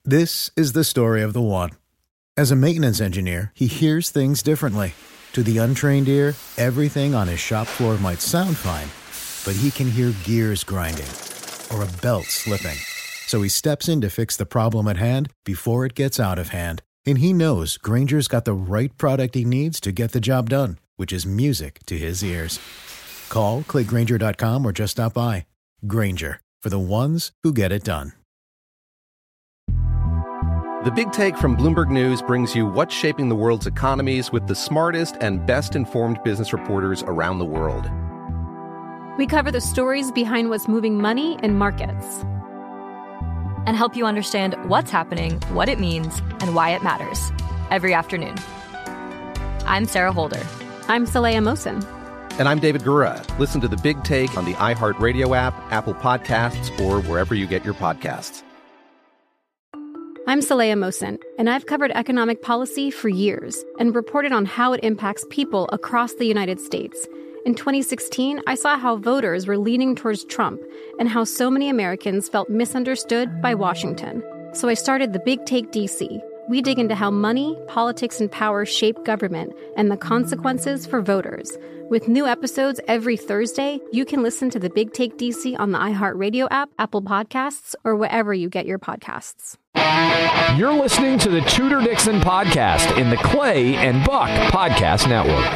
This is the story of the one. As a maintenance engineer, he hears things differently. To the untrained ear, everything on his shop floor might sound fine, but he can hear gears grinding or a belt slipping. So he steps in to fix the problem at hand before it gets out of hand. And he knows Grainger's got the right product he needs to get the job done, which is music to his ears. Call, click Grainger.com, or just stop by. Grainger, for the ones who get it done. The Big Take from Bloomberg News brings you what's shaping the world's economies with the smartest and best-informed business reporters around the world. We cover the stories behind what's moving money and markets, and help you understand what's happening, what it means, and why it matters every afternoon. I'm Sarah Holder. I'm Saleha Mohsin. And I'm David Gura. Listen to The Big Take on the iHeartRadio app, Apple Podcasts, or wherever you get your podcasts. I'm Saleha Mohsin, and I've covered economic policy for years and reported on how it impacts people across the United States. In 2016, I saw how voters were leaning towards Trump and how so many Americans felt misunderstood by Washington. So I started The Big Take DC. We dig into how money, politics, and power shape government and the consequences for voters. With new episodes every Thursday, you can listen to The Big Take DC on the iHeartRadio app, Apple Podcasts, or wherever you get your podcasts. You're listening to the Tudor Dixon Podcast in the Clay and Buck Podcast Network.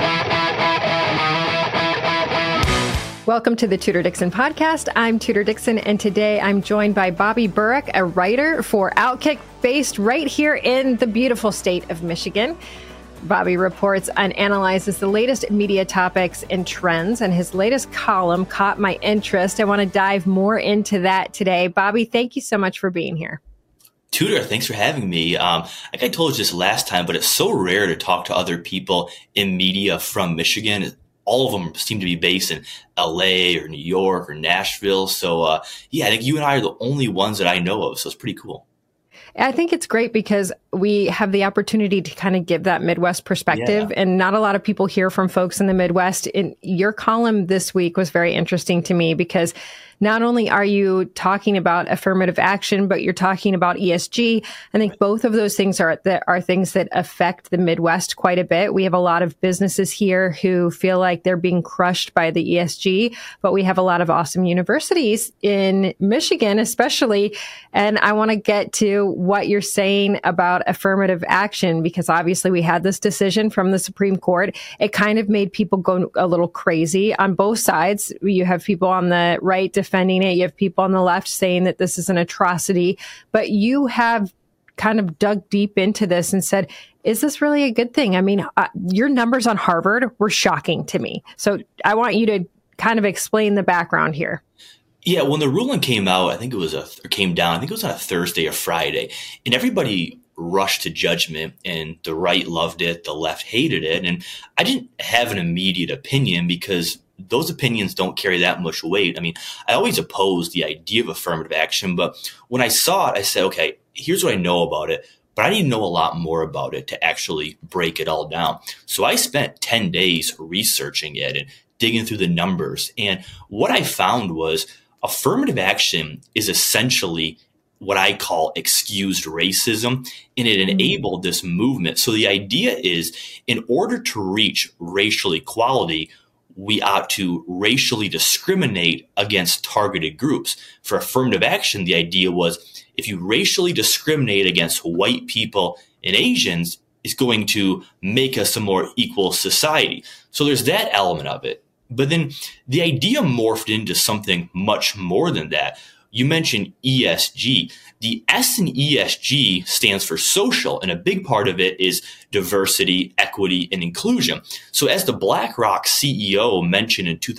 Welcome to the Tudor Dixon Podcast. I'm Tudor Dixon, and today I'm joined by Bobby Burek, a writer for Outkick, based right here in the beautiful state of Michigan. Bobby reports and analyzes the latest media topics and trends, and his latest column caught my interest. I want to dive more into that today. Bobby, thank you so much for being here. Tudor, thanks for having me. I think I told you this last time, but it's so rare to talk to other people in media from Michigan. All of them seem to be based in LA or New York or Nashville. So, I think you and I are the only ones that I know of. So it's pretty cool. I think it's great because we have the opportunity to kind of give that Midwest perspective, and not a lot of people hear from folks in the Midwest. And your column this week was very interesting to me because not only are you talking about affirmative action, but you're talking about ESG. I think both of those things are things that affect the Midwest quite a bit. We have a lot of businesses here who feel like they're being crushed by the ESG, but we have a lot of awesome universities in Michigan, especially. And I want to get to what you're saying about affirmative action, because obviously we had this decision from the Supreme Court. It kind of made people go a little crazy on both sides. You have people on the right defending it. You have people on the left saying that this is an atrocity, but you have kind of dug deep into this and said, is this really a good thing? I mean, your numbers on Harvard were shocking to me. So I want you to kind of explain the background here. Yeah, when the ruling came out, I think it was came down. I think it was on a Thursday or Friday, and everybody rushed to judgment, and the right loved it, the left hated it. And I didn't have an immediate opinion because those opinions don't carry that much weight. I mean, I always opposed the idea of affirmative action, but when I saw it, I said, okay, here's what I know about it, but I need to know a lot more about it to actually break it all down. So I spent 10 days researching it and digging through the numbers. And what I found was affirmative action is essentially what I call excused racism, and it enabled this movement. So the idea is, in order to reach racial equality, we ought to racially discriminate against targeted groups. For affirmative action, the idea was if you racially discriminate against white people and Asians, it's going to make us a more equal society. So there's that element of it. But then the idea morphed into something much more than that. You mentioned ESG. The S in ESG stands for social, and a big part of it is diversity, equity, and inclusion. So as the BlackRock CEO mentioned in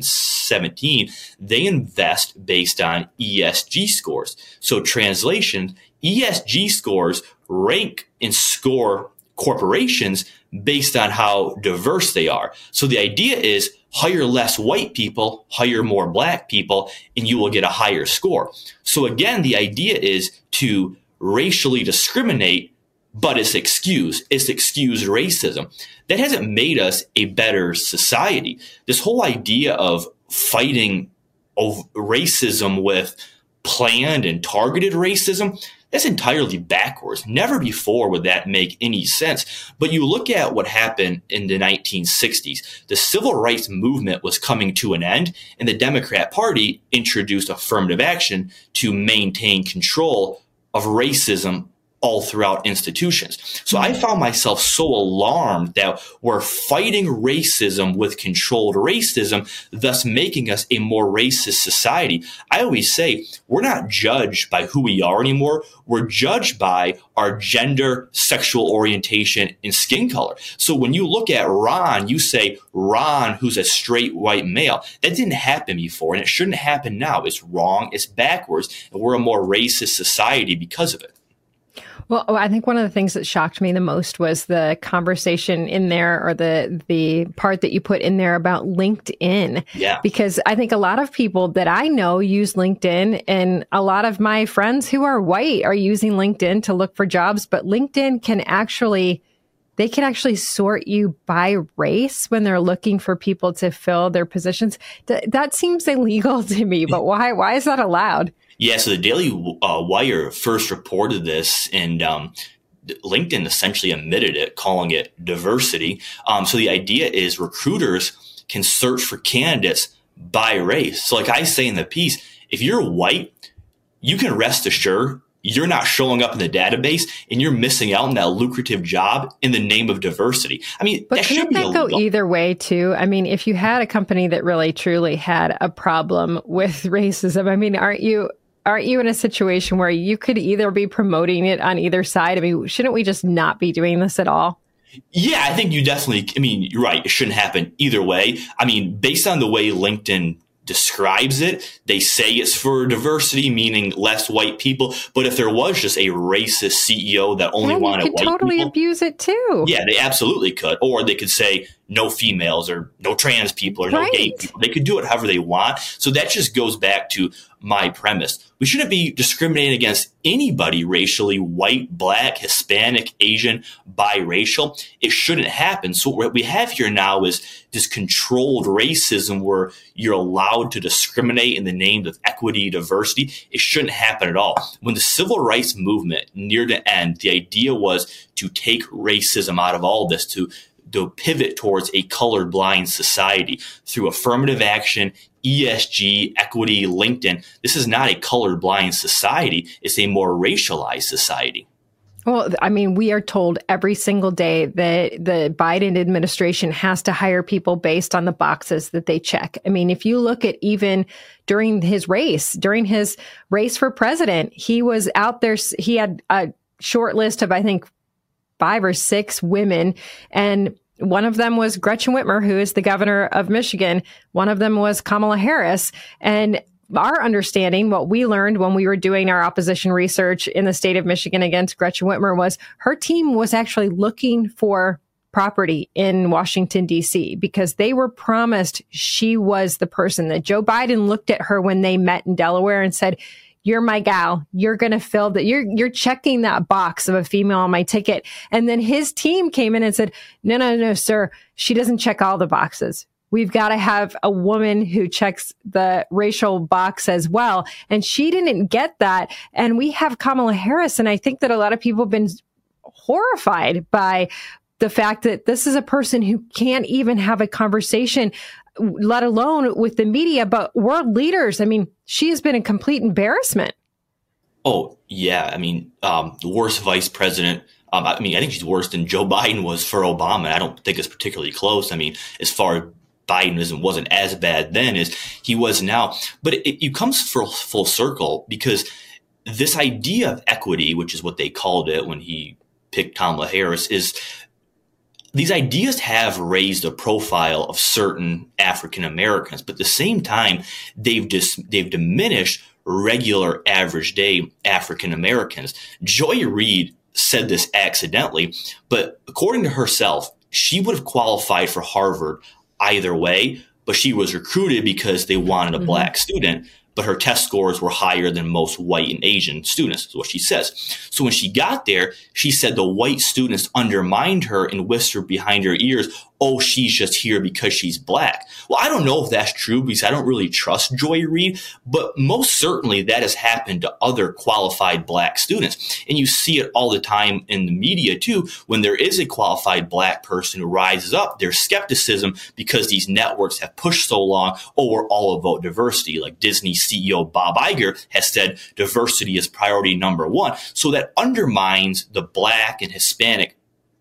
2017, they invest based on ESG scores. So translation, ESG scores rank and score corporations based on how diverse they are. So the idea is hire less white people, hire more black people, and you will get a higher score. So again, the idea is to racially discriminate, but it's excused. It's excused racism. That hasn't made us a better society. This whole idea of fighting racism with planned and targeted racism, That's entirely backwards. Never before would that make any sense. But you look at what happened in the 1960s. The civil rights movement was coming to an end, and the Democrat Party introduced affirmative action to maintain control of racism all throughout institutions. So I found myself so alarmed that we're fighting racism with controlled racism, thus making us a more racist society. I always say we're not judged by who we are anymore. We're judged by our gender, sexual orientation, and skin color. So when you look at Ron, you say Ron, who's a straight white male. That didn't happen before, and it shouldn't happen now. It's wrong. It's backwards. And we're a more racist society because of it. Well, I think one of the things that shocked me the most was the conversation in there, or the part that you put in there about LinkedIn. Yeah. Because I think a lot of people that I know use LinkedIn, and a lot of my friends who are white are using LinkedIn to look for jobs. But LinkedIn can actually sort you by race when they're looking for people to fill their positions. That seems illegal to me, but why? Why is that allowed? Yeah, so the Daily Wire first reported this, and LinkedIn essentially admitted it, calling it diversity. So the idea is recruiters can search for candidates by race. So like I say in the piece, if you're white, you can rest assured you're not showing up in the database, and you're missing out on that lucrative job in the name of diversity. I mean, but couldn't that go either way too? I mean, if you had a company that really truly had a problem with racism, I mean, aren't you in a situation where you could either be promoting it on either side? I mean, shouldn't we just not be doing this at all? Yeah, I think you definitely, I mean, you're right. It shouldn't happen either way. I mean, based on the way LinkedIn describes it, they say it's for diversity, meaning less white people. But if there was just a racist CEO that only wanted white people, you could totally abuse it too. Yeah, they absolutely could. Or they could say no females or no trans people or no gay people. They could do it however they want. So that just goes back to my premise. We shouldn't be discriminating against anybody racially, white, black, Hispanic, Asian, biracial. It shouldn't happen. So what we have here now is this controlled racism where you're allowed to discriminate in the name of equity, diversity. It shouldn't happen at all. When the civil rights movement neared the end, the idea was to take racism out of all this, to pivot towards a colorblind society through affirmative action, ESG, equity, LinkedIn. This is not a colorblind society. It's a more racialized society. Well, I mean, we are told every single day that the Biden administration has to hire people based on the boxes that they check. I mean, if you look at even during his race for president, he was out there. He had a short list of, I think, 5 or 6 women, and one of them was Gretchen Whitmer, who is the governor of Michigan. One of them was Kamala Harris. And our understanding, what we learned when we were doing our opposition research in the state of Michigan against Gretchen Whitmer, was her team was actually looking for property in Washington, D.C., because they were promised she was the person. That Joe Biden looked at her when they met in Delaware and said, "You're my gal. You're going to fill that. You're checking that box of a female on my ticket." And then his team came in and said, no, sir. She doesn't check all the boxes. We've got to have a woman who checks the racial box as well. And she didn't get that. And we have Kamala Harris. And I think that a lot of people have been horrified by the fact that this is a person who can't even have a conversation, let alone with the media, but world leaders. I mean, she has been a complete embarrassment. Oh, yeah. I mean, the worst vice president. I think she's worse than Joe Biden was for Obama. I don't think it's particularly close. I mean, as far as Bidenism wasn't as bad then as he was now. But it comes full circle, because this idea of equity, which is what they called it when he picked Kamala Harris, is these ideas have raised a profile of certain African Americans, but at the same time, they've diminished regular average day African Americans. Joy Reid said this accidentally, but according to herself, she would have qualified for Harvard either way, but she was recruited because they wanted a black student. but her test scores were higher than most white and Asian students, is what she says. So when she got there, she said the white students undermined her and whispered behind her ears, oh, she's just here because she's Black. Well, I don't know if that's true because I don't really trust Joy Reid, but most certainly that has happened to other qualified Black students. And you see it all the time in the media too. When there is a qualified Black person who rises up, there's skepticism because these networks have pushed so long, oh, we're all about diversity. Like Disney CEO Bob Iger has said, diversity is priority number one. So that undermines the Black and Hispanic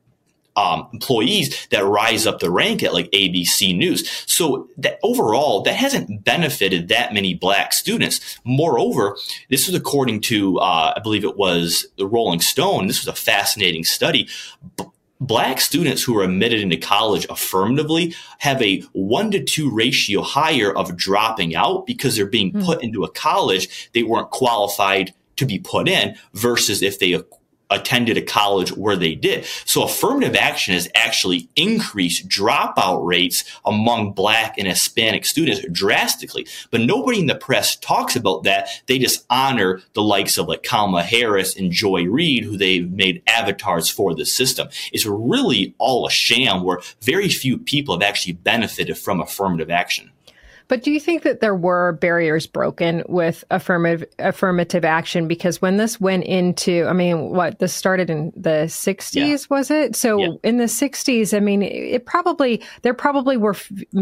employees that rise up the rank at like ABC News. So that overall, that hasn't benefited that many Black students. Moreover, this was according to, I believe it was the Rolling Stone. This was a fascinating study. Black students who are admitted into college affirmatively have a 1-to-2 ratio higher of dropping out because they're being put into a college they weren't qualified to be put in versus if they attended a college where they did. So affirmative action has actually increased dropout rates among Black and Hispanic students drastically. But nobody in the press talks about that. They just honor the likes of like Kamala Harris and Joy Reid, who they've made avatars for the system. It's really all a sham where very few people have actually benefited from affirmative action. But do you think that there were barriers broken with affirmative action? Because when this went into, I mean, this started in the 60s, was it? So in the 60s, I mean, there probably were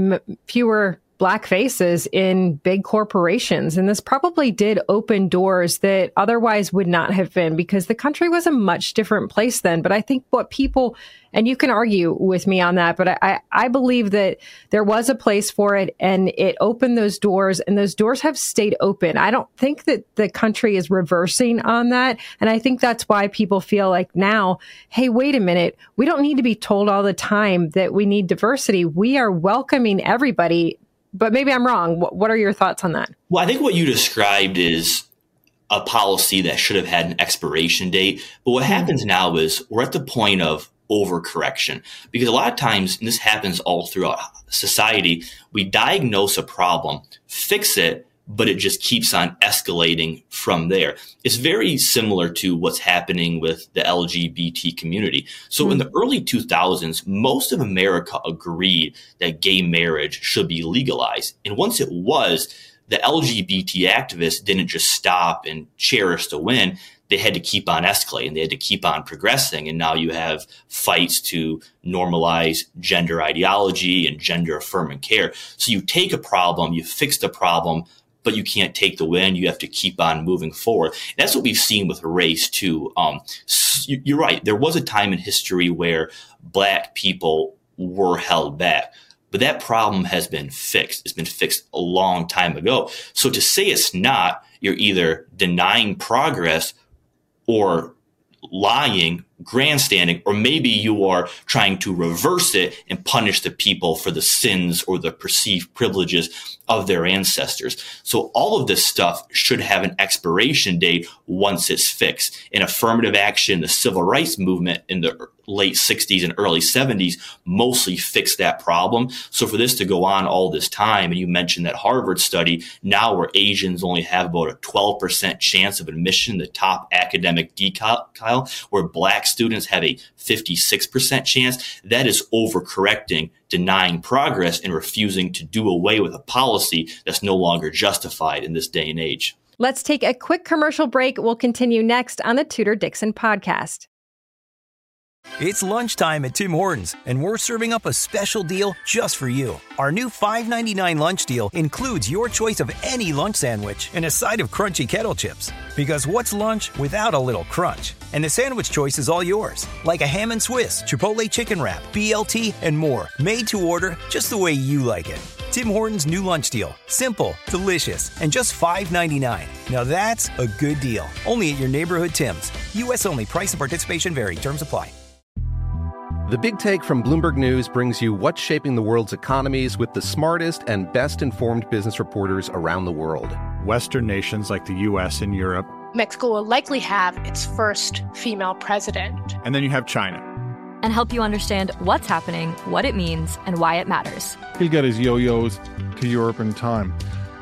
fewer Black faces in big corporations. And this probably did open doors that otherwise would not have been, because the country was a much different place then. But I think what people, and you can argue with me on that, but I believe that there was a place for it and it opened those doors, and those doors have stayed open. I don't think that the country is reversing on that. And I think that's why people feel like now, hey, wait a minute, we don't need to be told all the time that we need diversity. We are welcoming everybody. But maybe I'm wrong. What are your thoughts on that? Well, I think what you described is a policy that should have had an expiration date. But what happens now is we're at the point of overcorrection, because a lot of times, and this happens all throughout society, we diagnose a problem, fix it, but it just keeps on escalating from there. It's very similar to what's happening with the LGBT community. So in the early 2000s, most of America agreed that gay marriage should be legalized. And once it was, the LGBT activists didn't just stop and cherish the win. They had to keep on escalating. They had to keep on progressing. And now you have fights to normalize gender ideology and gender affirming care. So you take a problem, you fix the problem, but you can't take the win. You have to keep on moving forward. And that's what we've seen with race too. You're right. There was a time in history where Black people were held back, but that problem has been fixed. It's been fixed a long time ago. So to say it's not, you're either denying progress or lying, grandstanding, or maybe you are trying to reverse it and punish the people for the sins or the perceived privileges of their ancestors. So all of this stuff should have an expiration date once it's fixed. In affirmative action, the civil rights movement in the late 60s and early 70s mostly fixed that problem. So for this to go on all this time, and you mentioned that Harvard study, now where Asians only have about a 12% chance of admission in the top academic decile, where Black students have a 56% chance, that is overcorrecting, denying progress, and refusing to do away with a policy that's no longer justified in this day and age. Let's take a quick commercial break. We'll continue next on the Tudor Dixon podcast. It's lunchtime at Tim Hortons, and we're serving up a special deal just for you. Our new $5.99 lunch deal includes your choice of any lunch sandwich and a side of crunchy kettle chips. Because what's lunch without a little crunch? And the sandwich choice is all yours, like a ham and Swiss, Chipotle chicken wrap, BLT, and more. Made to order just the way you like it. Tim Hortons' new lunch deal. Simple, delicious, and just $5.99. Now that's a good deal. Only at your neighborhood Tim's. U.S. only. Price and participation vary. Terms apply. The Big Take from Bloomberg News brings you what's shaping the world's economies with the smartest and best-informed business reporters around the world. Western nations like the U.S. and Europe. Mexico will likely have its first female president. And then you have China. And help you understand what's happening, what it means, and why it matters. He'll get his yo-yos to Europe in time.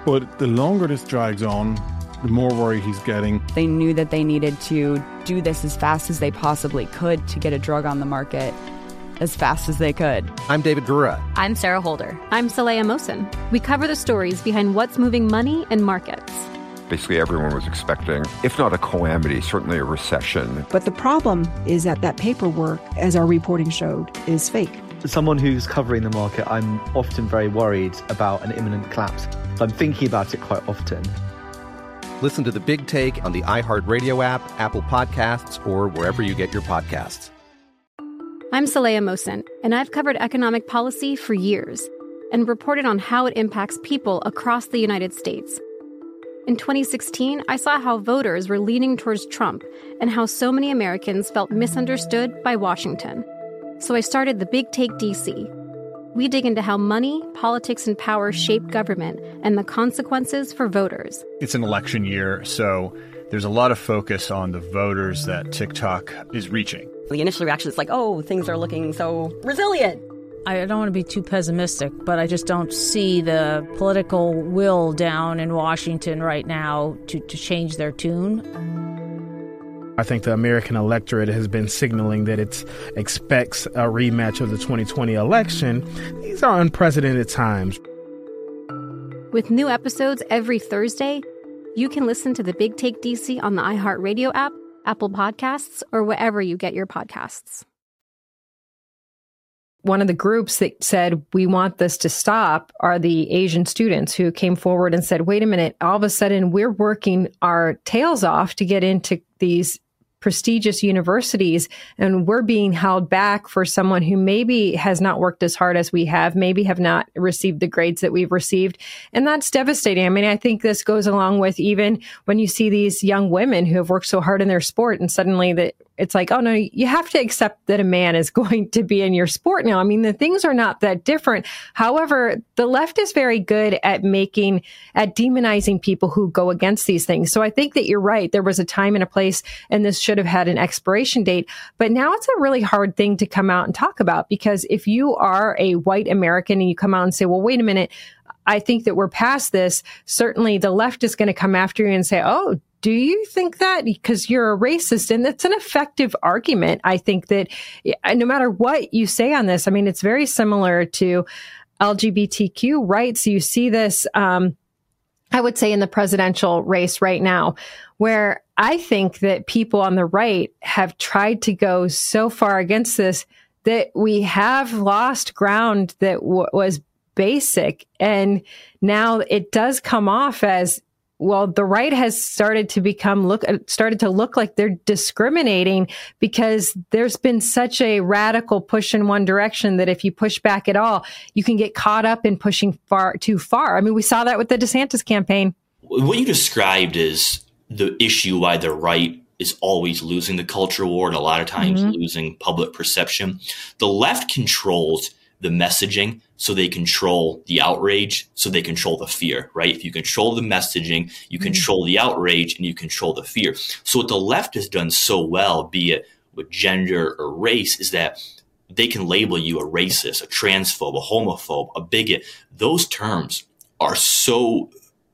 But the longer this drags on, the more worried he's getting. They knew that they needed to do this as fast as they possibly could to get a drug on the market as fast as they could. I'm David Gura. I'm Sarah Holder. I'm Saleha Mohsen. We cover the stories behind what's moving money and markets. Basically, everyone was expecting, if not a calamity, certainly a recession. But the problem is that paperwork, as our reporting showed, is fake. As someone who's covering the market, I'm often very worried about an imminent collapse. So I'm thinking about it quite often. Listen to The Big Take on the iHeartRadio app, Apple Podcasts, or wherever you get your podcasts. I'm Saleha Mohsen, and I've covered economic policy for years and reported on how it impacts people across the United States. In 2016, I saw how voters were leaning towards Trump and how so many Americans felt misunderstood by Washington. So I started The Big Take DC. We dig into how money, politics, and power shape government and the consequences for voters. It's an election year, so there's a lot of focus on the voters that TikTok is reaching. The initial reaction is like, oh, things are looking so resilient. I don't want to be too pessimistic, but I just don't see the political will down in Washington right now to change their tune. I think the American electorate has been signaling that it expects a rematch of the 2020 election. These are unprecedented times. With new episodes every Thursday, you can listen to The Big Take DC on the iHeartRadio app, Apple Podcasts, or wherever you get your podcasts. One of the groups that said, we want this to stop, are the Asian students who came forward and said, wait a minute, all of a sudden we're working our tails off to get into these prestigious universities, and we're being held back for someone who maybe has not worked as hard as we have, maybe have not received the grades that we've received. And that's devastating. I mean, I think this goes along with even when you see these young women who have worked so hard in their sport and suddenly that it's like, oh no, you have to accept that a man is going to be in your sport now. I mean, the things are not that different. However, the left is very good at demonizing people who go against these things. So I think that you're right. There was a time and a place, and this should have had an expiration date. But now it's a really hard thing to come out and talk about, because if you are a white American and you come out and say, well, wait a minute, I think that we're past this, certainly the left is going to come after you and say, oh, do you think that because you're a racist? And that's an effective argument. I think that no matter what you say on this, I mean, it's very similar to LGBTQ rights. You see this, I would say, in the presidential race right now, where I think that people on the right have tried to go so far against this that we have lost ground that was basic. And now it does come off as, well, the right has started to look like they're discriminating because there's been such a radical push in one direction that if you push back at all, you can get caught up in pushing too far. I mean, we saw that with the DeSantis campaign. What you described is the issue why the right is always losing the culture war and a lot of times losing public perception. The left controls the messaging, so they control the outrage, so they control the fear, right? If you control the messaging, you control the outrage, and you control the fear. So what the left has done so well, be it with gender or race, is that they can label you a racist, a transphobe, a homophobe, a bigot. Those terms are so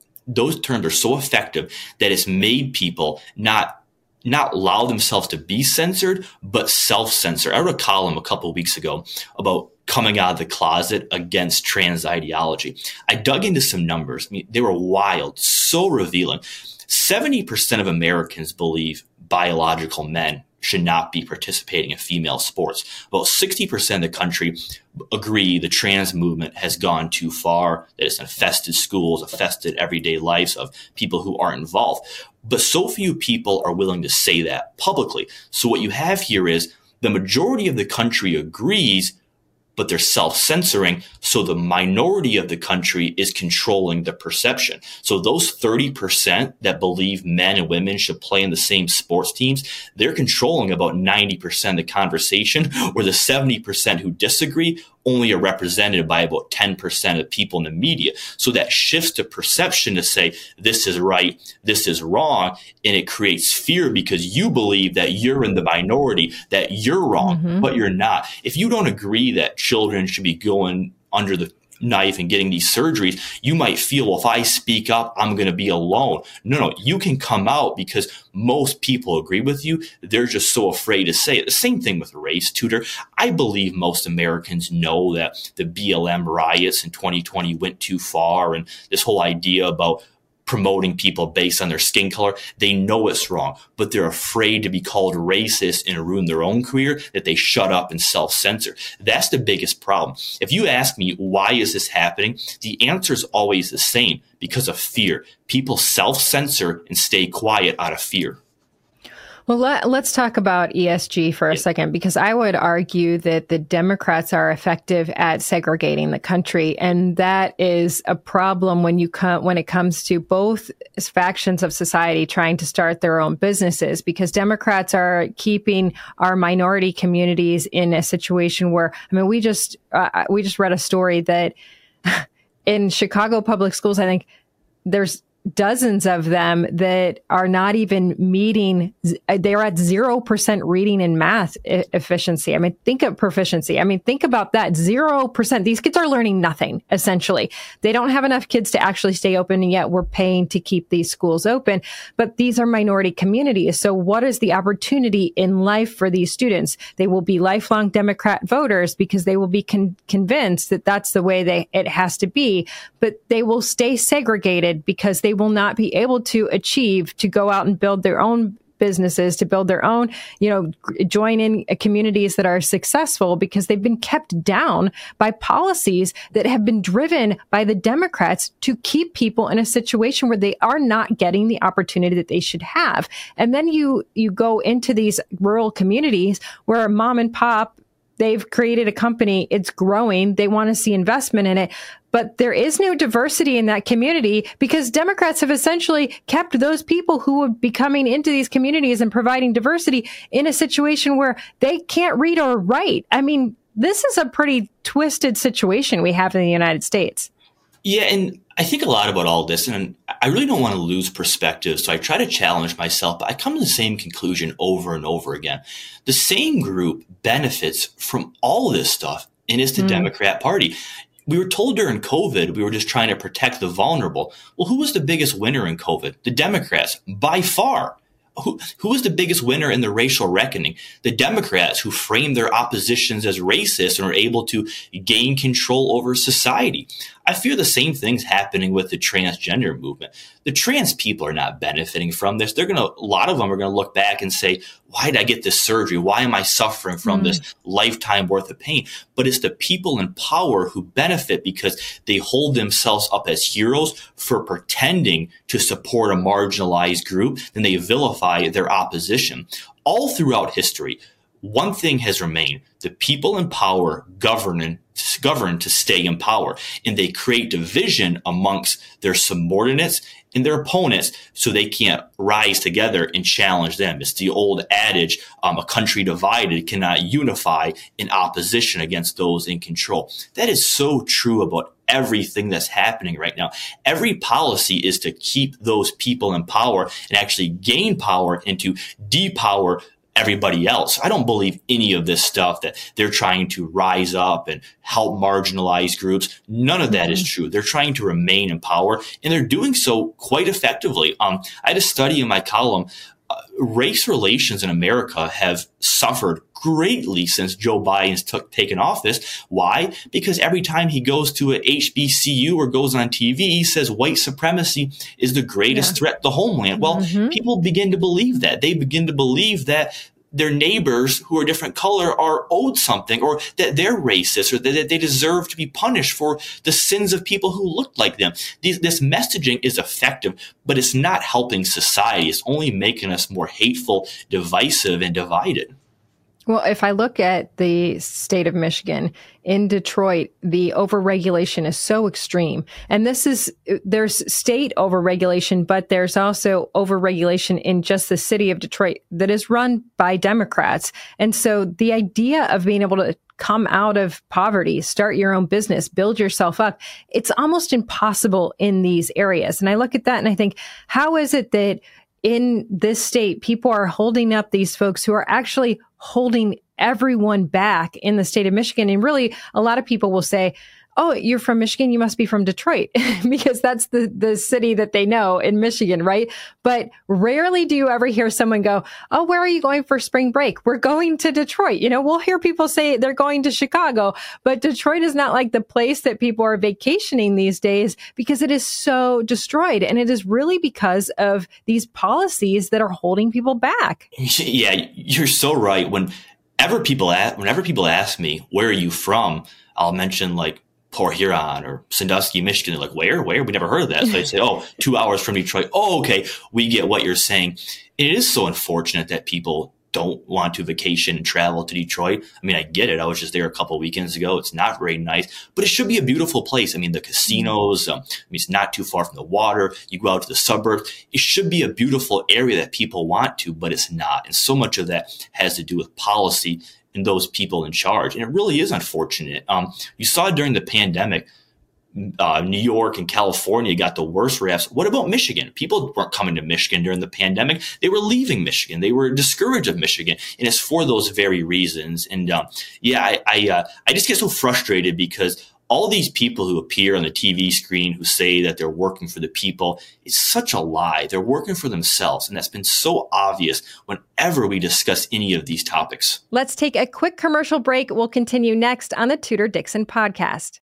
effective that it's made people not allow themselves to be censored, but self-censor. I wrote a column a couple of weeks ago about coming out of the closet against trans ideology. I dug into some numbers. I mean, they were wild, so revealing. 70% of Americans believe biological men should not be participating in female sports. About 60% of the country agree the trans movement has gone too far, that it's infested schools, infested everyday lives of people who aren't involved. But so few people are willing to say that publicly. So what you have here is the majority of the country agrees, but they're self-censoring. So the minority of the country is controlling the perception. So those 30% that believe men and women should play in the same sports teams, they're controlling about 90% of the conversation, where the 70% who disagree only are represented by about 10% of people in the media. So that shifts the perception to say, this is right, this is wrong. And it creates fear because you believe that you're in the minority, that you're wrong, but you're not. If you don't agree that children should be going under the knife and getting these surgeries, you might feel, well, if I speak up, I'm going to be alone. No, you can come out because most people agree with you. They're just so afraid to say it. The same thing with race, Tudor. I believe most Americans know that the BLM riots in 2020 went too far, and this whole idea about promoting people based on their skin color, they know it's wrong, but they're afraid to be called racist and ruin their own career, that they shut up and self-censor. That's the biggest problem. If you ask me, why is this happening? The answer is always the same: because of fear. People self-censor and stay quiet out of fear. Well, let's talk about ESG for a second, because I would argue that the Democrats are effective at segregating the country. And that is a problem when it comes to both factions of society trying to start their own businesses, because Democrats are keeping our minority communities in a situation where, I mean, we just read a story that in Chicago public schools, I think there's dozens of them that are not even meeting. They're at 0% reading and math efficiency. I mean, think of proficiency. I mean, think about that. 0%. These kids are learning nothing, essentially. They don't have enough kids to actually stay open, and yet we're paying to keep these schools open. But these are minority communities. So what is the opportunity in life for these students? They will be lifelong Democrat voters because they will be convinced that that's the way it has to be. But they will stay segregated because they will not be able to achieve to go out and build their own businesses, to build their own, join in communities that are successful, because they've been kept down by policies that have been driven by the Democrats to keep people in a situation where they are not getting the opportunity that they should have. And then you go into these rural communities where mom and pop, they've created a company, it's growing, they want to see investment in it. But there is no diversity in that community because Democrats have essentially kept those people who would be coming into these communities and providing diversity in a situation where they can't read or write. I mean, this is a pretty twisted situation we have in the United States. Yeah, and I think a lot about all this, and I really don't want to lose perspective, so I try to challenge myself, but I come to the same conclusion over and over again. The same group benefits from all this stuff, and it's the Democrat Party. We were told during COVID, we were just trying to protect the vulnerable. Well, who was the biggest winner in COVID? The Democrats, by far. Who was the biggest winner in the racial reckoning? The Democrats, who framed their oppositions as racist and were able to gain control over society. I fear the same thing's happening with the transgender movement. The trans people are not benefiting from this. A lot of them are going to look back and say, why did I get this surgery? Why am I suffering from this lifetime worth of pain? But it's the people in power who benefit because they hold themselves up as heroes for pretending to support a marginalized group. Then they vilify their opposition. All throughout history, one thing has remained. The people in power govern to stay in power, and they create division amongst their subordinates and their opponents so they can't rise together and challenge them. It's the old adage, a country divided cannot unify in opposition against those in control. That is so true about everything that's happening right now. Every policy is to keep those people in power and actually gain power and to depower everybody else. I don't believe any of this stuff that they're trying to rise up and help marginalized groups. None of that is true. They're trying to remain in power, and they're doing so quite effectively. I had a study in my column. Race relations in America have suffered greatly since Joe Biden's taken office. Why? Because every time he goes to a HBCU or goes on TV, he says white supremacy is the greatest threat to the homeland. Well, people begin to believe that. They begin to believe that their neighbors who are different color are owed something, or that they're racist, or that they deserve to be punished for the sins of people who look like them. This messaging is effective, but it's not helping society. It's only making us more hateful, divisive, and divided. Well, if I look at the state of Michigan, in Detroit, the overregulation is so extreme. And there's state overregulation, but there's also overregulation in just the city of Detroit that is run by Democrats. And so the idea of being able to come out of poverty, start your own business, build yourself up, it's almost impossible in these areas. And I look at that and I think, how is it that in this state, people are holding up these folks who are actually holding everyone back in the state of Michigan? And really, a lot of people will say, oh, you're from Michigan, you must be from Detroit, because that's the city that they know in Michigan, right? But rarely do you ever hear someone go, oh, where are you going for spring break? We're going to Detroit. We'll hear people say they're going to Chicago, but Detroit is not like the place that people are vacationing these days because it is so destroyed. And it is really because of these policies that are holding people back. Yeah, you're so right. Whenever people ask me, where are you from? I'll mention like Port Huron or Sandusky, Michigan. They're like, where? We never heard of that. So I say, 2 hours from Detroit. Oh, okay. We get what you're saying. It is so unfortunate that people don't want to vacation and travel to Detroit. I mean, I get it. I was just there a couple of weekends ago. It's not very nice, but it should be a beautiful place. I mean, the casinos, it's not too far from the water. You go out to the suburbs. It should be a beautiful area that people want to, but it's not. And so much of that has to do with policy and those people in charge. And it really is unfortunate. You saw during the pandemic, New York and California got the worst raps. What about Michigan? People weren't coming to Michigan during the pandemic. They were leaving Michigan. They were discouraged of Michigan. And it's for those very reasons. And I just get so frustrated because all these people who appear on the TV screen who say that they're working for the people, it's such a lie. They're working for themselves. And that's been so obvious whenever we discuss any of these topics. Let's take a quick commercial break. We'll continue next on the Tudor Dixon podcast.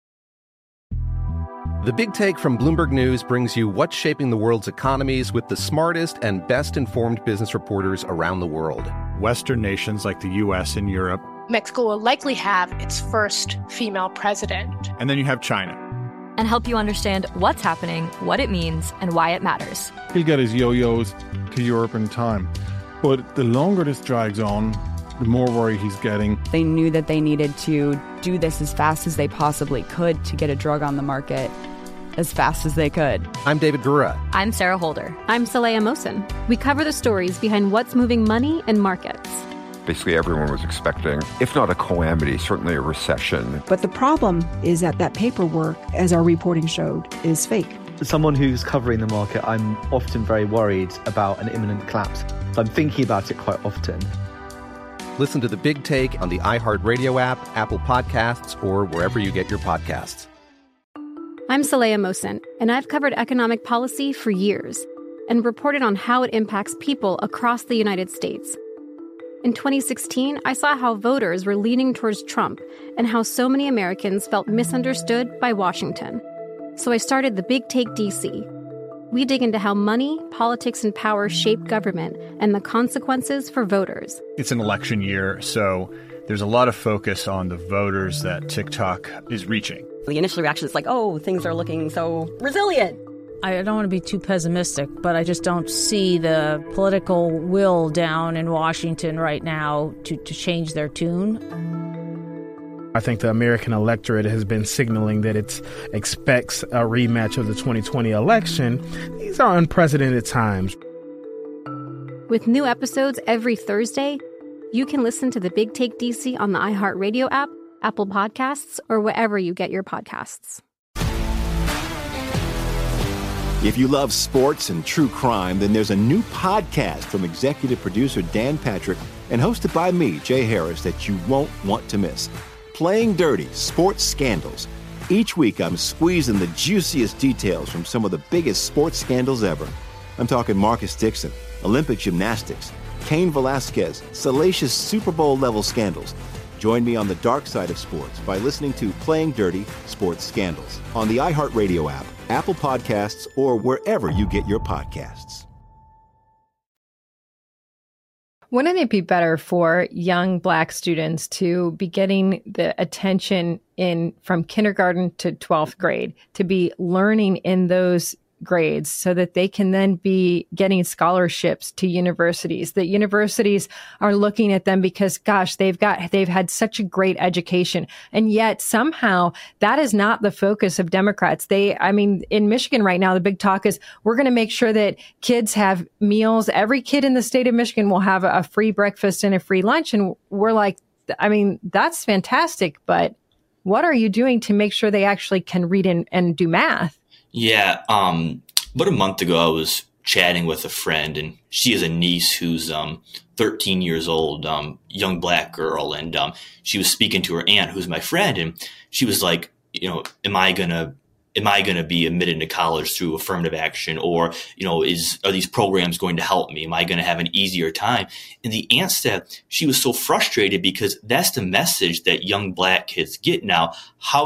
The Big Take from Bloomberg News brings you what's shaping the world's economies with the smartest and best-informed business reporters around the world. Western nations like the U.S. and Europe. Mexico will likely have its first female president. And then you have China. And help you understand what's happening, what it means, and why it matters. He'll get his yo-yos to Europe in time. But the longer this drags on, the more worry he's getting. They knew that they needed to do this as fast as they possibly could to get a drug on the market as fast as they could. I'm David Gura. I'm Sarah Holder. I'm Saleha Mohsen. We cover the stories behind what's moving money and markets. Basically, everyone was expecting, if not a calamity, certainly a recession. But the problem is that paperwork, as our reporting showed, is fake. As someone who's covering the market, I'm often very worried about an imminent collapse. I'm thinking about it quite often. Listen to The Big Take on the iHeartRadio app, Apple Podcasts, or wherever you get your podcasts. I'm Saleha Mohsen, and I've covered economic policy for years and reported on how it impacts people across the United States. In 2016, I saw how voters were leaning towards Trump and how so many Americans felt misunderstood by Washington. So I started The Big Take DC. We dig into how money, politics, and power shape government and the consequences for voters. It's an election year, so there's a lot of focus on the voters that TikTok is reaching. The initial reaction is like, oh, things are looking so resilient. I don't want to be too pessimistic, but I just don't see the political will down in Washington right now to change their tune. I think the American electorate has been signaling that it expects a rematch of the 2020 election. These are unprecedented times. With new episodes every Thursday, you can listen to The Big Take DC on the iHeartRadio app, Apple Podcasts, or wherever you get your podcasts. If you love sports and true crime, then there's a new podcast from executive producer Dan Patrick and hosted by me, Jay Harris, that you won't want to miss. Playing Dirty: Sports Scandals. Each week, I'm squeezing the juiciest details from some of the biggest sports scandals ever. I'm talking Marcus Dixon, Olympic gymnastics, Cain Velasquez, salacious Super Bowl-level scandals. Join me on the dark side of sports by listening to Playing Dirty: Sports Scandals on the iHeartRadio app, Apple Podcasts, or wherever you get your podcasts. Wouldn't it be better for young Black students to be getting the attention from kindergarten to 12th grade, to be learning in those grades so that they can then be getting scholarships to universities, that universities are looking at them because, gosh, they've had such a great education. And yet somehow that is not the focus of Democrats. In Michigan right now, the big talk is we're going to make sure that kids have meals. Every kid in the state of Michigan will have a free breakfast and a free lunch. And we're like, that's fantastic. But what are you doing to make sure they actually can read and do math? Yeah. About a month ago, I was chatting with a friend, and she has a niece who's 13 years old, young Black girl. And she was speaking to her aunt, who's my friend. And she was like, am I going to be admitted to college through affirmative action, or, are these programs going to help me? Am I going to have an easier time? And the aunt said she was so frustrated because that's the message that young Black kids get now. How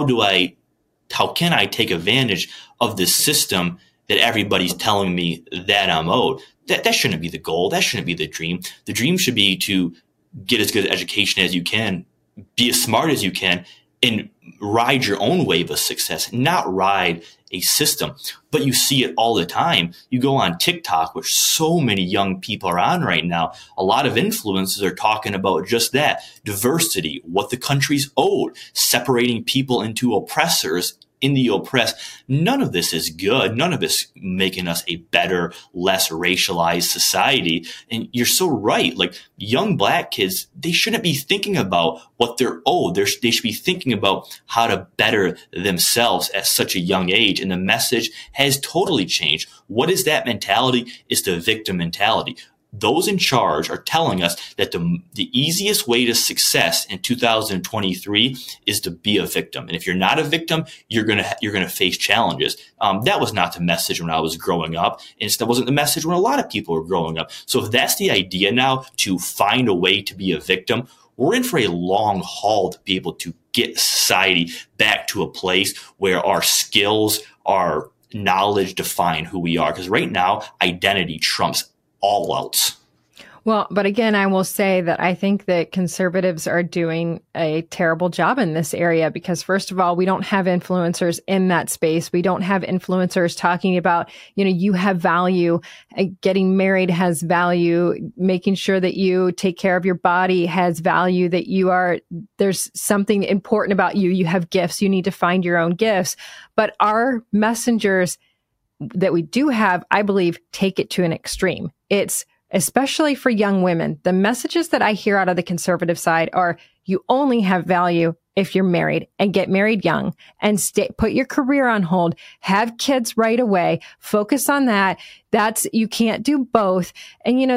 can I take advantage of this system that everybody's telling me that I'm owed? That shouldn't be the goal. That shouldn't be the dream. The dream should be to get as good an education as you can, be as smart as you can, and ride your own wave of success, not ride a system. But you see it all the time. You go on TikTok, which so many young people are on right now. A lot of influencers are talking about just that: diversity, what the country's owed, separating people into oppressors in the oppressed. None of this is good. None of this making us a better, less racialized society. And you're so right. Like, young Black kids, they shouldn't be thinking about what they're owed. They should be thinking about how to better themselves at such a young age. And the message has totally changed. What is that mentality? It's the victim mentality. Those in charge are telling us that the easiest way to success in 2023 is to be a victim. And if you're not a victim, you're gonna face challenges. That was not the message when I was growing up, and that wasn't the message when a lot of people were growing up. So if that's the idea now, to find a way to be a victim, we're in for a long haul to be able to get society back to a place where our skills, our knowledge define who we are. Because right now, identity trumps all else. Well, but again, I will say that I think that conservatives are doing a terrible job in this area because, first of all, we don't have influencers in that space. We don't have influencers talking about, you have value, getting married has value, making sure that you take care of your body has value, that there's something important about you. You have gifts. You need to find your own gifts. But our messengers that we do have, I believe, take it to an extreme. It's especially for young women. The messages that I hear out of the conservative side are, you only have value if you're married, and get married young, and put your career on hold, have kids right away, focus on that. You can't do both. And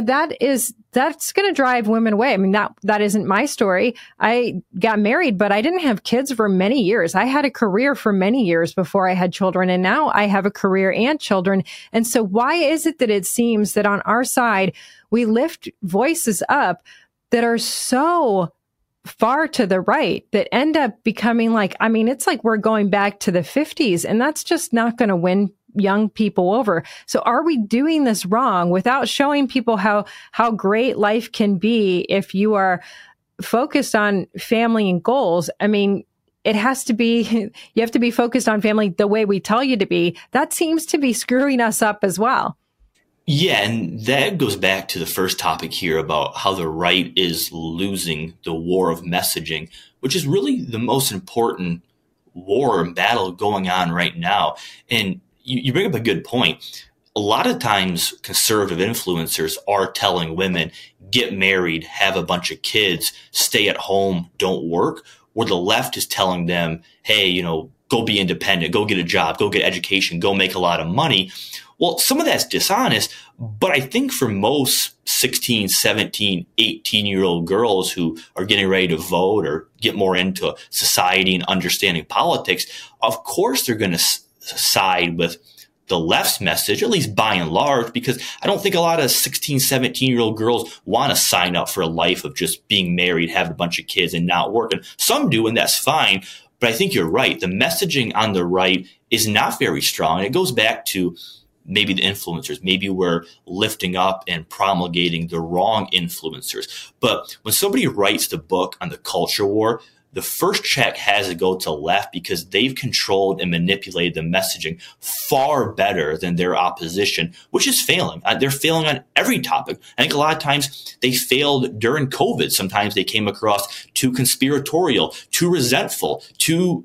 that's going to drive women away. I mean, that isn't my story. I got married, but I didn't have kids for many years. I had a career for many years before I had children, and now I have a career and children. And so why is it that it seems that on our side, we lift voices up that are so far to the right that end up becoming it's like we're going back to the 50s, and that's just not going to win young people over. So are we doing this wrong without showing people how great life can be if you are focused on family and goals? I mean, it has to be, you have to be focused on family the way we tell you to be. That seems to be screwing us up as well. Yeah, and that goes back to the first topic here about how the right is losing the war of messaging, which is really the most important war and battle going on right now. And you bring up a good point. A lot of times conservative influencers are telling women, get married, have a bunch of kids, stay at home, don't work, where the left is telling them, hey, go be independent, go get a job, go get education, go make a lot of money. Well, some of that's dishonest, but I think for most 16, 17, 18-year-old girls who are getting ready to vote or get more into society and understanding politics, of course they're going to side with the left's message, at least by and large, because I don't think a lot of 16, 17-year-old girls want to sign up for a life of just being married, having a bunch of kids, and not working. Some do, and that's fine. But I think you're right. The messaging on the right is not very strong. And it goes back to maybe the influencers. Maybe we're lifting up and promulgating the wrong influencers. But when somebody writes the book on the culture war, the first check has to go to left because they've controlled and manipulated the messaging far better than their opposition, which is failing. They're failing on every topic. I think a lot of times they failed during COVID. Sometimes they came across too conspiratorial, too resentful, too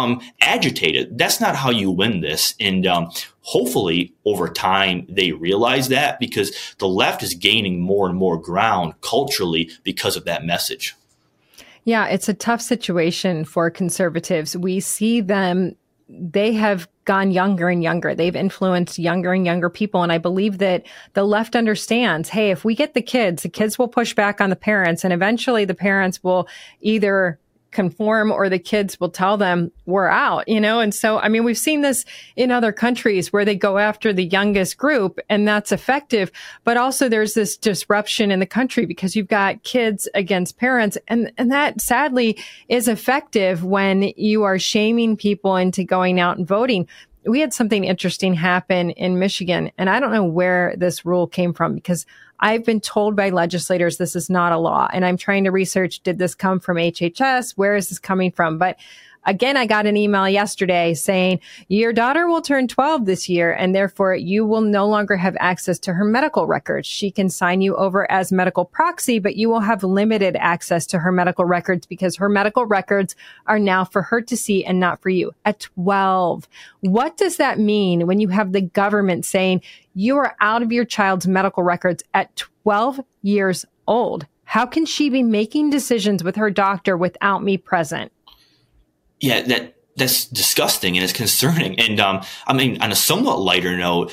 agitated. That's not how you win this. And hopefully over time they realize that, because the left is gaining more and more ground culturally because of that message. Yeah, it's a tough situation for conservatives. We see them, they have gone younger and younger. They've influenced younger and younger people. And I believe that the left understands, hey, if we get the kids will push back on the parents, and eventually the parents will either conform, or the kids will tell them we're out, And so, I mean, we've seen this in other countries where they go after the youngest group, and that's effective. But also there's this disruption in the country because you've got kids against parents. And that sadly is effective when you are shaming people into going out and voting. We had something interesting happen in Michigan, and I don't know where this rule came from because I've been told by legislators this is not a law, and I'm trying to research, did this come from HHS? Where is this coming from? But again, I got an email yesterday saying your daughter will turn 12 this year, and therefore you will no longer have access to her medical records. She can sign you over as medical proxy, but you will have limited access to her medical records because her medical records are now for her to see and not for you at 12. What does that mean when you have the government saying you are out of your child's medical records at 12 years old? How can she be making decisions with her doctor without me present? Yeah, that's disgusting and it's concerning. And I mean, on a somewhat lighter note,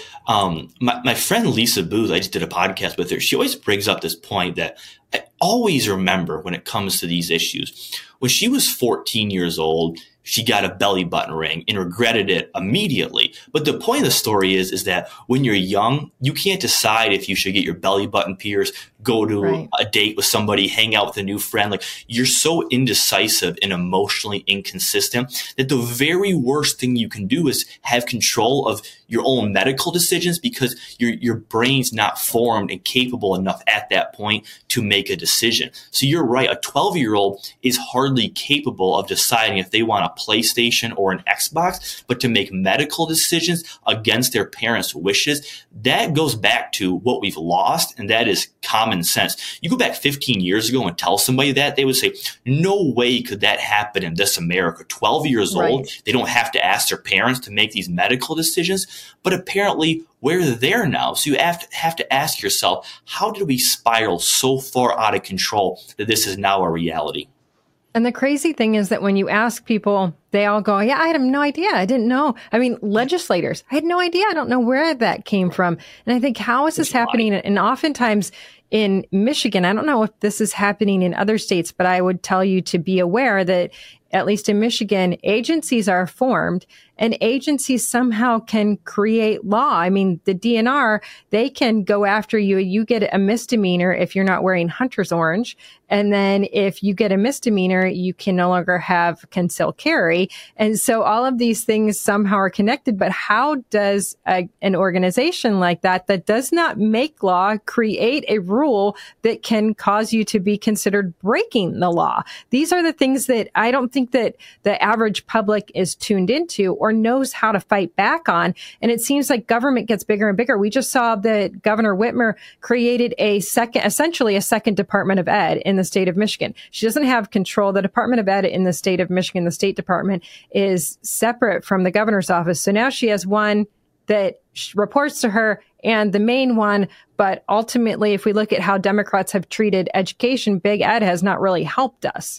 my friend Lisa Booth, I just did a podcast with her. She always brings up this point that I always remember when it comes to these issues. When she was 14 years old, she got a belly button ring and regretted it immediately. But the point of the story is that when you're young, you can't decide if you should get your belly button pierced, go to a date with somebody, hang out with a new friend. Like, you're so indecisive and emotionally inconsistent that the very worst thing you can do is have control of your own medical decisions because your brain's not formed and capable enough at that point to make a decision. So you're right. A 12-year-old is hardly capable of deciding if they want a PlayStation or an Xbox, but to make medical decisions against their parents' wishes, that goes back to what we've lost, and that is common sense. You go back 15 years ago and tell somebody that, they would say, no way could that happen in this America. 12 years old, they don't have to ask their parents to make these medical decisions, but apparently we're there now. So you have to ask yourself, how did we spiral so far out of control that this is now a reality? And the crazy thing is that when you ask people, they all go, yeah, I had no idea. I didn't know. I mean, legislators, I had no idea. I don't know where that came from. And I think, how is this happening? And oftentimes in Michigan, I don't know if this is happening in other states, but I would tell you to be aware that at least in Michigan, agencies are formed and agencies somehow can create law. I mean, the DNR, they can go after you. You get a misdemeanor if you're not wearing hunter's orange. And then if you get a misdemeanor, you can no longer have concealed carry. And so all of these things somehow are connected. But how does an organization like that does not make law create a rule that can cause you to be considered breaking the law? These are the things that I don't think that the average public is tuned into or knows how to fight back on. And it seems like government gets bigger and bigger. We just saw that Governor Whitmer created essentially a second Department of Ed in the state of Michigan. She doesn't have control. The Department of Ed in the state of Michigan, the State Department, is separate from the governor's office. So now she has one that reports to her and the main one. But ultimately, if we look at how Democrats have treated education, Big Ed has not really helped us.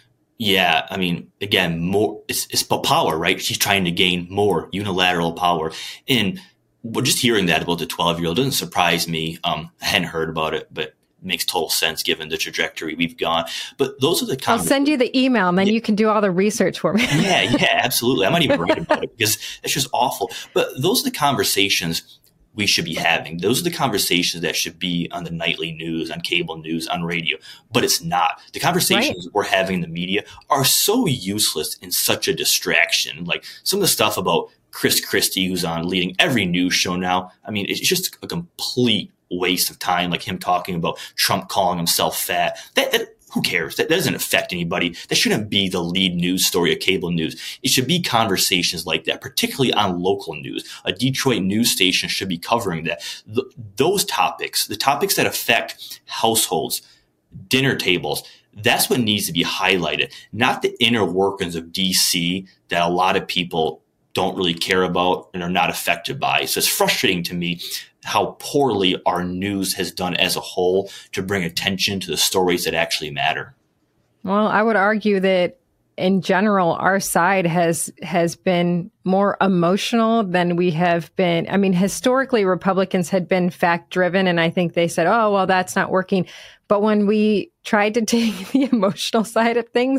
Yeah, I mean, again, more it's about power, right? She's trying to gain more unilateral power. And just hearing that about the 12-year-old doesn't surprise me. I hadn't heard about it, but it makes total sense given the trajectory we've gone. But those are the I'll send you the email and then you can do all the research for me. Yeah, absolutely. I might even write about it because it's just awful. But those are the conversations we should be having. Those are the conversations that should be on the nightly news, on cable news, on radio, but it's not. The conversations we're having in the media are so useless and such a distraction. Like some of the stuff about Chris Christie, who's on leading every news show now. I mean, it's just a complete waste of time, like him talking about Trump calling himself fat. That who cares? That doesn't affect anybody. That shouldn't be the lead news story of cable news. It should be conversations like that, particularly on local news. A Detroit news station should be covering that. Those topics, the topics that affect households, dinner tables, that's what needs to be highlighted, not the inner workings of DC that a lot of people don't really care about and are not affected by. So it's frustrating to me how poorly our news has done as a whole to bring attention to the stories that actually matter. Well, I would argue that in general, our side has been more emotional than we have been. I mean, historically, Republicans had been fact driven, and I think they said, oh, well, that's not working. But when we tried to take the emotional side of things,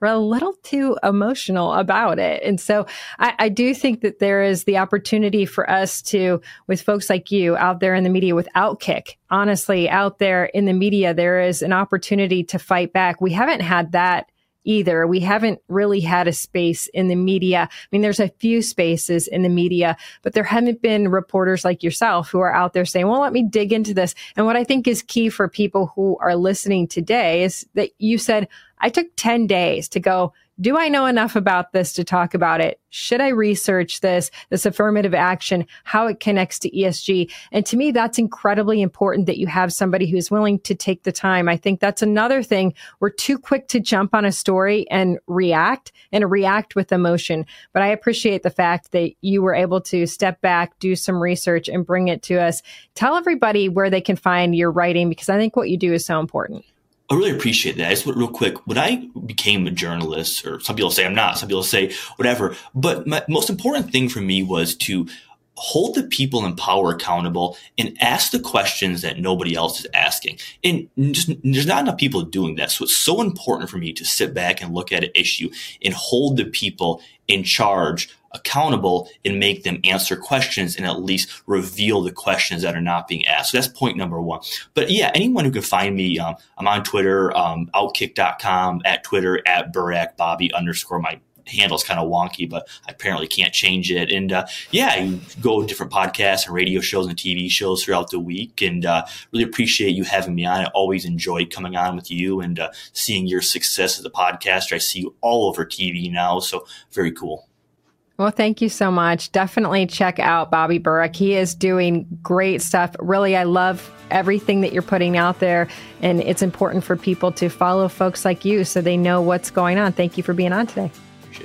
we're a little too emotional about it. And so I do think that there is the opportunity for us to, with folks like you out there in the media with Outkick, honestly, out there in the media, there is an opportunity to fight back. We haven't had that either. We haven't really had a space in the media. I mean, there's a few spaces in the media, but there haven't been reporters like yourself who are out there saying, well, let me dig into this. And what I think is key for people who are listening today is that you said, I took 10 days to go, do I know enough about this to talk about it? Should I research this affirmative action, how it connects to ESG? And to me, that's incredibly important that you have somebody who's willing to take the time. I think that's another thing. We're too quick to jump on a story and react with emotion. But I appreciate the fact that you were able to step back, do some research, and bring it to us. Tell everybody where they can find your writing, because I think what you do is so important. I really appreciate that. I just want real quick, when I became a journalist, or some people say I'm not, some people say whatever, but my most important thing for me was to hold the people in power accountable and ask the questions that nobody else is asking. And just, there's not enough people doing that. So it's so important for me to sit back and look at an issue and hold the people in charge accountable and make them answer questions and at least reveal the questions that are not being asked. So that's point number one. But yeah, anyone who can find me, I'm on Twitter, outkick.com, at Twitter, at BurakBobby _ my handle's kind of wonky, but I apparently can't change it. And you go to different podcasts and radio shows and TV shows throughout the week. And really appreciate you having me on. I always enjoy coming on with you and seeing your success as a podcaster. I see you all over TV now, so very cool. Well, thank you so much. Definitely check out Bobby Burak. He is doing great stuff. Really, I love everything that you're putting out there. And it's important for people to follow folks like you so they know what's going on. Thank you for being on today.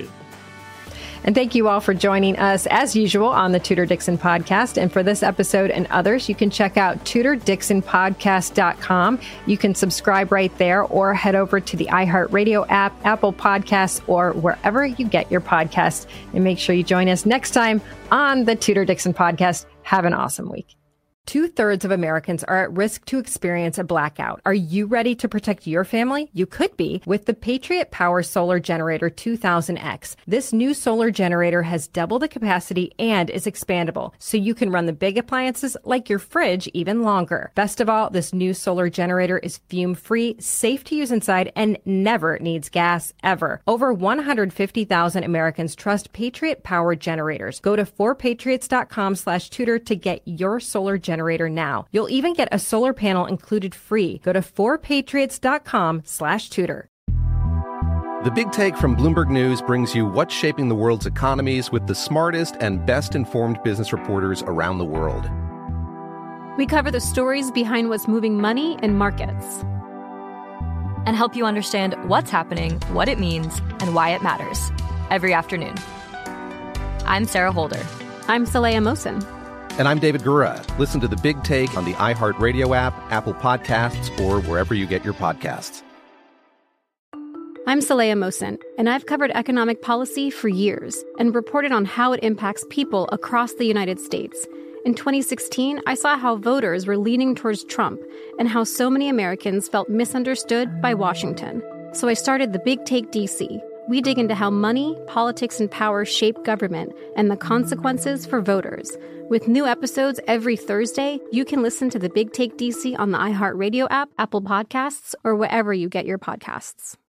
And thank you all for joining us, as usual, on the Tudor Dixon Podcast. And for this episode and others, you can check out TudorDixonPodcast.com. You can subscribe right there or head over to the iHeartRadio app, Apple Podcasts, or wherever you get your podcasts. And make sure you join us next time on the Tudor Dixon Podcast. Have an awesome week. 2/3 of Americans are at risk to experience a blackout. Are you ready to protect your family? You could be with the Patriot Power Solar Generator 2000X. This new solar generator has double the capacity and is expandable, so you can run the big appliances like your fridge even longer. Best of all, this new solar generator is fume-free, safe to use inside, and never needs gas, ever. Over 150,000 Americans trust Patriot Power generators. Go to 4patriots.com/Tudor to get your solar generator now. You'll even get a solar panel included free. Go to 4patriots.com/Tudor. The Big Take from Bloomberg News brings you what's shaping the world's economies with the smartest and best-informed business reporters around the world. We cover the stories behind what's moving money and markets, and help you understand what's happening, what it means, and why it matters every afternoon. I'm Sarah Holder. I'm Saleha Mohsin. And I'm David Gura. Listen to The Big Take on the iHeartRadio app, Apple Podcasts, or wherever you get your podcasts. I'm Saleha Mohsin, and I've covered economic policy for years and reported on how it impacts people across the United States. In 2016, I saw how voters were leaning towards Trump and how so many Americans felt misunderstood by Washington. So I started The Big Take DC. We dig into how money, politics, and power shape government and the consequences for voters. With new episodes every Thursday, you can listen to The Big Take DC on the iHeartRadio app, Apple Podcasts, or wherever you get your podcasts.